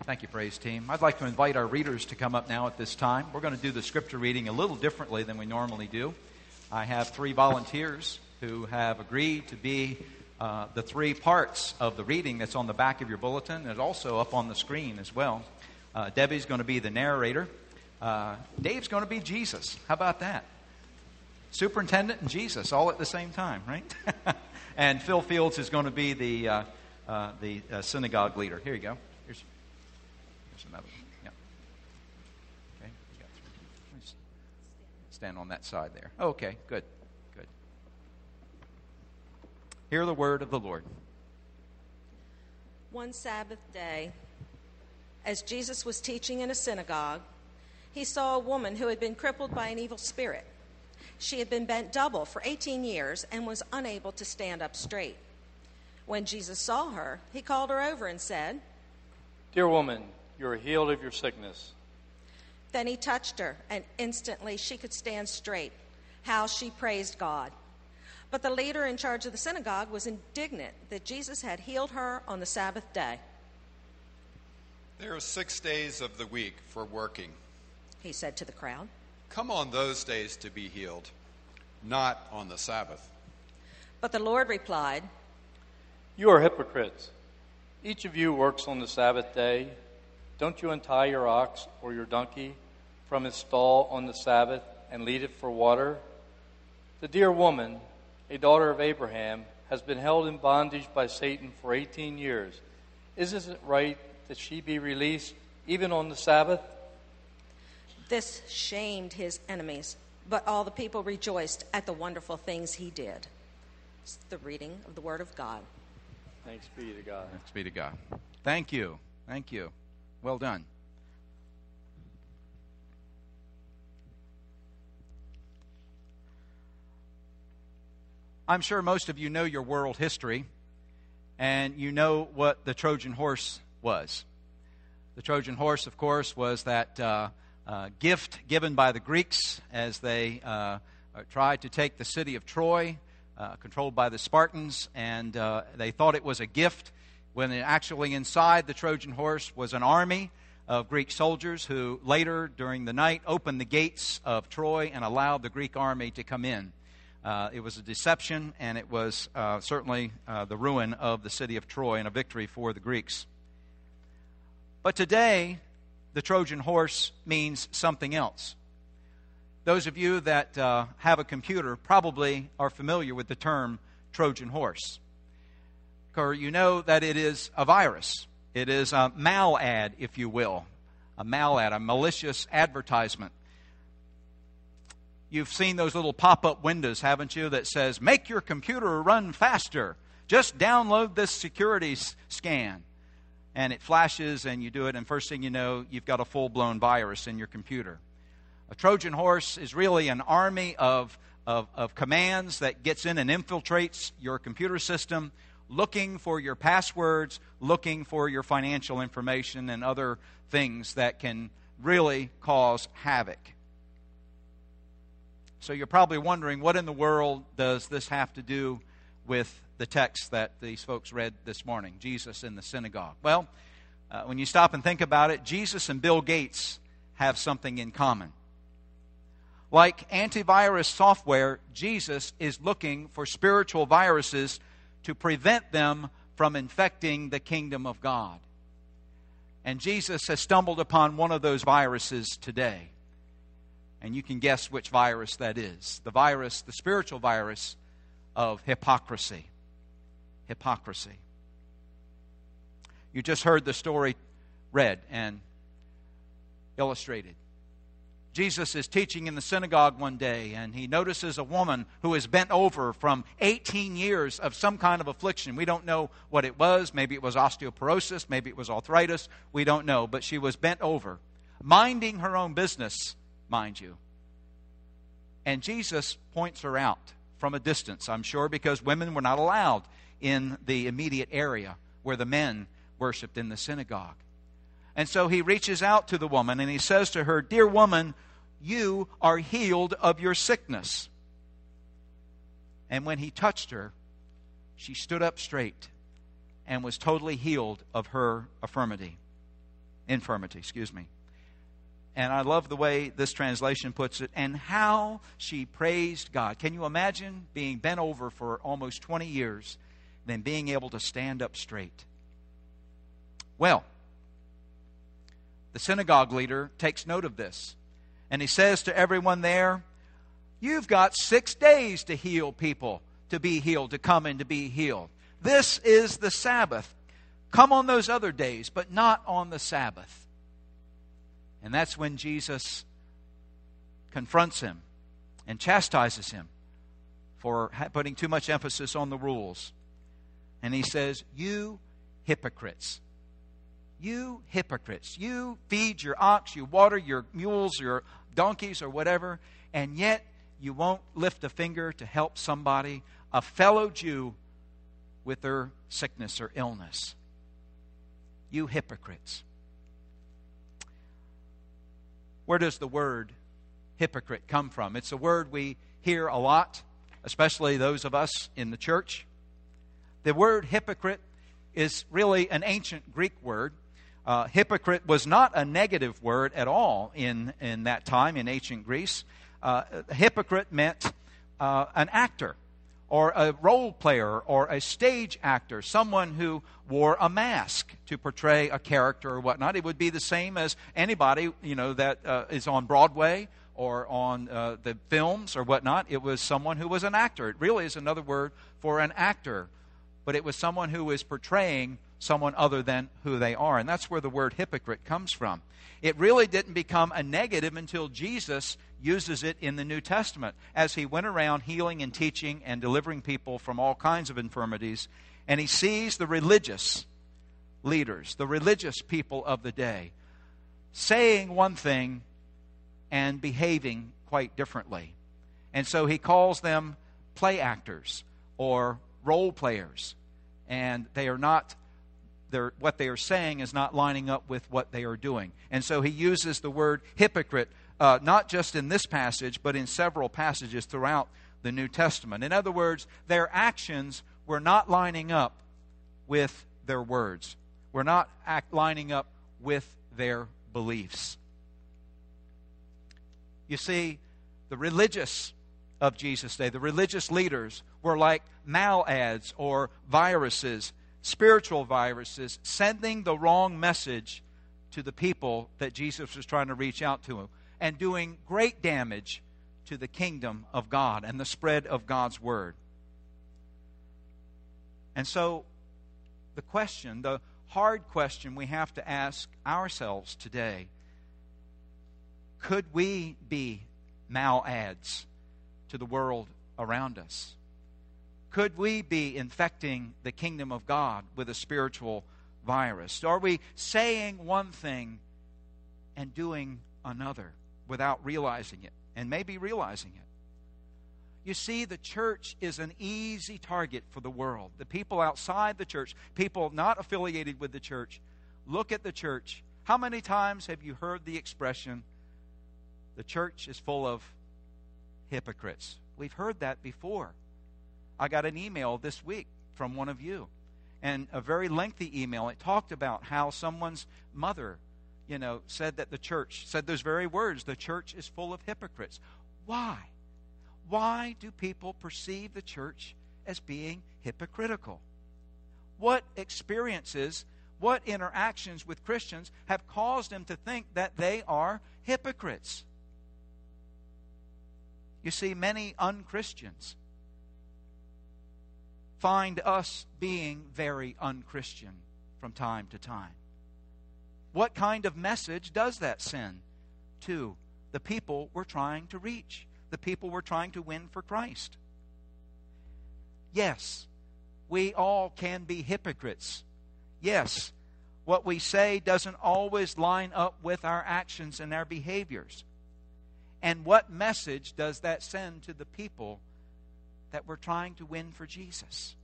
Thank you, praise team. I'd like to invite our readers to come up now at this time. We're going to do the scripture reading a little differently than we normally do. I have 3 volunteers who have agreed to be the 3 parts of the reading that's on the back of your bulletin and also up on the screen as well. Debbie's going to be the narrator. Dave's going to be Jesus. How about that? Superintendent and Jesus all at the same time, right? And Phil Fields is going to be the synagogue leader. Here you go. Here's another one. Yeah. Okay. You got 3. Just stand on that side there. Okay. Good. Good. Hear the word of the Lord. One Sabbath day, as Jesus was teaching in a synagogue, he saw a woman who had been crippled by an evil spirit. She had been bent double for 18 years and was unable to stand up straight. When Jesus saw her, he called her over and said, "Dear woman, you are healed of your sickness." Then he touched her, and instantly she could stand straight. How she praised God. But the leader in charge of the synagogue was indignant that Jesus had healed her on the Sabbath day. "There are 6 days of the week for working," he said to the crowd. "Come on those days to be healed, not on the Sabbath." But the Lord replied, "You are hypocrites. Each of you works on the Sabbath day. Don't you untie your ox or your donkey from its stall on the Sabbath and lead it for water? The dear woman, a daughter of Abraham, has been held in bondage by Satan for 18 years. Isn't it right that she be released even on the Sabbath?" This shamed his enemies, but all the people rejoiced at the wonderful things he did. It's the reading of the Word of God. Thanks be to God. Thanks be to God. Thank you. Thank you. Well done. I'm sure most of you know your world history, and you know what the Trojan horse was. The Trojan horse, of course, was that gift given by the Greeks as they tried to take the city of Troy, controlled by the Spartans, and they thought it was a gift when actually inside the Trojan horse was an army of Greek soldiers who later, during the night, opened the gates of Troy and allowed the Greek army to come in. It was a deception, and it was certainly the ruin of the city of Troy and a victory for the Greeks. But today, the Trojan horse means something else. Those of you that have a computer probably are familiar with the term Trojan horse. Or you know that it is a virus. It is a malad, if you will. A malad, a malicious advertisement. You've seen those little pop-up windows, haven't you, that says, "Make your computer run faster. Just download this security scan." And it flashes and you do it, and first thing you know, you've got a full-blown virus in your computer. A Trojan horse is really an army of commands that gets in and infiltrates your computer system, looking for your passwords, looking for your financial information and other things that can really cause havoc. So you're probably wondering, what in the world does this have to do with the text that these folks read this morning, Jesus in the synagogue? Well, when you stop and think about it, Jesus and Bill Gates have something in common. Like antivirus software, Jesus is looking for spiritual viruses to prevent them from infecting the kingdom of God. And Jesus has stumbled upon one of those viruses today. And you can guess which virus that is. The virus, the spiritual virus of hypocrisy. Hypocrisy. You just heard the story read and illustrated. Jesus is teaching in the synagogue one day, and he notices a woman who is bent over from 18 years of some kind of affliction. We don't know what it was. Maybe it was osteoporosis. Maybe it was arthritis. We don't know. But she was bent over, minding her own business, mind you. And Jesus points her out from a distance, I'm sure, because women were not allowed in the immediate area where the men worshiped in the synagogue. And so he reaches out to the woman and he says to her, "Dear woman, you are healed of your sickness." And when he touched her, she stood up straight and was totally healed of her infirmity. infirmity, excuse me. And I love the way this translation puts it, and how she praised God. Can you imagine being bent over for almost 20 years, then being able to stand up straight? Well, the synagogue leader takes note of this, and he says to everyone there, you've got 6 days to heal people, to be healed, to come and to be healed. This is the Sabbath. Come on those other days, but not on the Sabbath. And that's when Jesus confronts him and chastises him for putting too much emphasis on the rules. And he says, you hypocrites. You hypocrites. You feed your ox, you water your mules, your donkeys or whatever, and yet you won't lift a finger to help somebody, a fellow Jew, with their sickness or illness. You hypocrites. Where does the word hypocrite come from? It's a word we hear a lot, especially those of us in the church. The word hypocrite is really an ancient Greek word. Hypocrite was not a negative word at all in that time in ancient Greece. Hypocrite meant an actor or a role player or a stage actor, someone who wore a mask to portray a character or whatnot. It would be the same as anybody, that is on Broadway or on the films or whatnot. It was someone who was an actor. It really is another word for an actor, but it was someone who is portraying someone other than who they are. And that's where the word hypocrite comes from. It really didn't become a negative until Jesus uses it in the New Testament as he went around healing and teaching and delivering people from all kinds of infirmities. And he sees the religious leaders, the religious people of the day, saying one thing and behaving quite differently. And so he calls them play actors or role players. And they are not, what they are saying is not lining up with what they are doing. And so he uses the word hypocrite, not just in this passage, but in several passages throughout the New Testament. In other words, their actions were not lining up with their words. Were not lining up with their beliefs. You see, the religious of Jesus' day, the religious leaders, were like malads or viruses, spiritual viruses, sending the wrong message to the people that Jesus was trying to reach out to, and doing great damage to the kingdom of God and the spread of God's word. And so the question, the hard question we have to ask ourselves today, could we be malads to the world around us? Could we be infecting the kingdom of God with a spiritual virus? Are we saying one thing and doing another without realizing it, and maybe realizing it? You see, the church is an easy target for the world. The people outside the church, people not affiliated with the church, look at the church. How many times have you heard the expression, the church is full of hypocrites? We've heard that before. I got an email this week from one of you, and a very lengthy email. It talked about how someone's mother, said that the church, said those very words, the church is full of hypocrites. Why? Why do people perceive the church as being hypocritical? What experiences, what interactions with Christians have caused them to think that they are hypocrites? You see, many unchristians find us being very unchristian from time to time. What kind of message does that send to the people we're trying to reach, the people we're trying to win for Christ? Yes, we all can be hypocrites. Yes, what we say doesn't always line up with our actions and our behaviors. And what message does that send to the people that we're trying to win for Jesus?